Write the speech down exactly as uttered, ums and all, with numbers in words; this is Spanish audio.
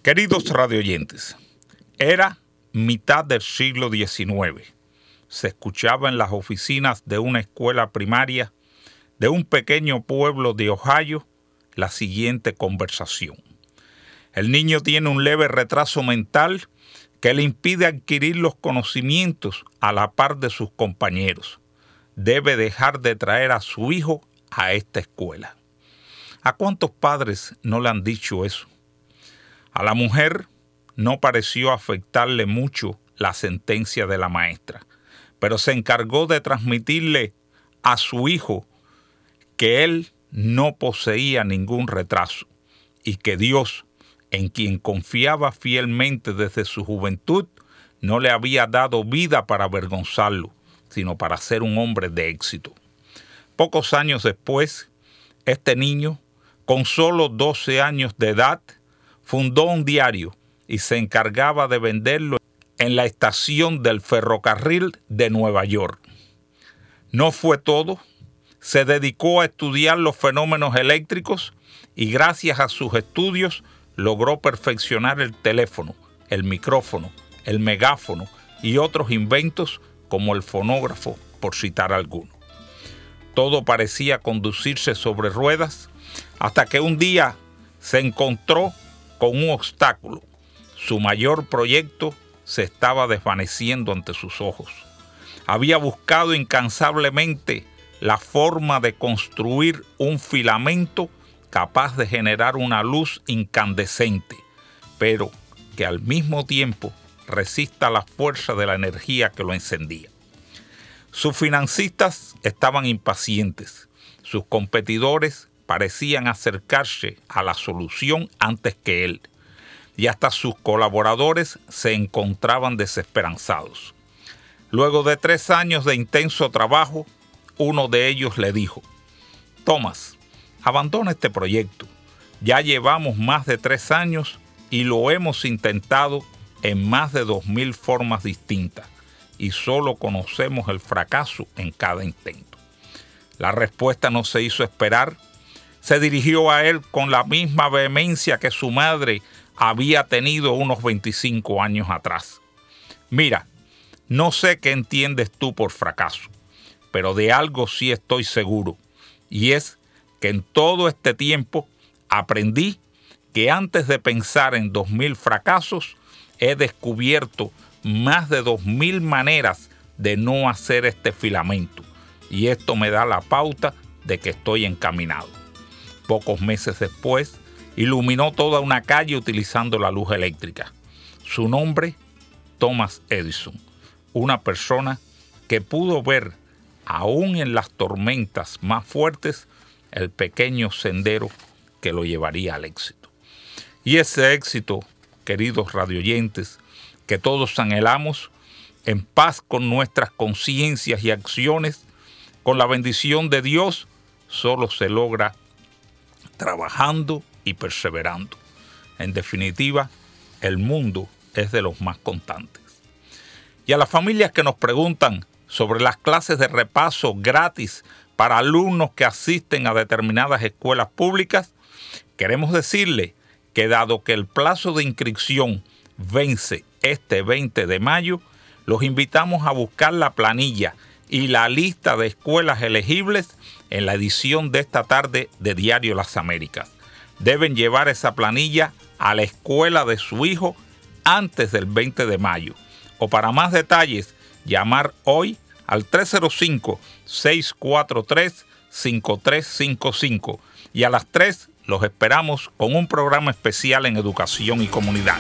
Queridos radioyentes, era mitad del siglo diecinueve. Se escuchaba en las oficinas de una escuela primaria de un pequeño pueblo de Ohio la siguiente conversación. El niño tiene un leve retraso mental que le impide adquirir los conocimientos a la par de sus compañeros. Debe dejar de traer a su hijo a esta escuela. ¿A cuántos padres no le han dicho eso? A la mujer no pareció afectarle mucho la sentencia de la maestra, pero se encargó de transmitirle a su hijo que él no poseía ningún retraso y que Dios, en quien confiaba fielmente desde su juventud, no le había dado vida para avergonzarlo, sino para ser un hombre de éxito. Pocos años después, este niño, con solo doce años de edad, fundó un diario y se encargaba de venderlo en la estación del ferrocarril de Nueva York. No fue todo. Se dedicó a estudiar los fenómenos eléctricos y gracias a sus estudios logró perfeccionar el teléfono, el micrófono, el megáfono y otros inventos como el fonógrafo, por citar alguno. Todo parecía conducirse sobre ruedas hasta que un día se encontró con un obstáculo. Su mayor proyecto se estaba desvaneciendo ante sus ojos. Había buscado incansablemente la forma de construir un filamento capaz de generar una luz incandescente, pero que al mismo tiempo resista la fuerza de la energía que lo encendía. Sus financistas estaban impacientes. Sus competidores parecían acercarse a la solución antes que él, y hasta sus colaboradores se encontraban desesperanzados. Luego de tres años de intenso trabajo, uno de ellos le dijo: Thomas, abandona este proyecto. Ya llevamos más de tres años y lo hemos intentado en más de dos mil formas distintas y solo conocemos el fracaso en cada intento. La respuesta no se hizo esperar. Se dirigió a él con la misma vehemencia que su madre había tenido unos veinticinco años atrás. Mira, no sé qué entiendes tú por fracaso, pero de algo sí estoy seguro, y es que en todo este tiempo aprendí que antes de pensar en dos mil fracasos, he descubierto más de dos mil maneras de no hacer este filamento, y esto me da la pauta de que estoy encaminado. Pocos meses después, iluminó toda una calle utilizando la luz eléctrica. Su nombre, Thomas Edison, una persona que pudo ver, aún en las tormentas más fuertes, el pequeño sendero que lo llevaría al éxito. Y ese éxito, queridos radioyentes, que todos anhelamos, en paz con nuestras conciencias y acciones, con la bendición de Dios, solo se logra trabajando y perseverando. En definitiva, el mundo es de los más constantes. Y a las familias que nos preguntan sobre las clases de repaso gratis para alumnos que asisten a determinadas escuelas públicas, queremos decirle que dado que el plazo de inscripción vence este veinte de mayo, los invitamos a buscar la planilla y la lista de escuelas elegibles en la edición de esta tarde de Diario Las Américas. Deben llevar esa planilla a la escuela de su hijo antes del veinte de mayo. O para más detalles, llamar hoy al tres cero cinco, seis cuatro tres, cinco tres cinco cinco. Y a las tres los esperamos con un programa especial en educación y comunidad.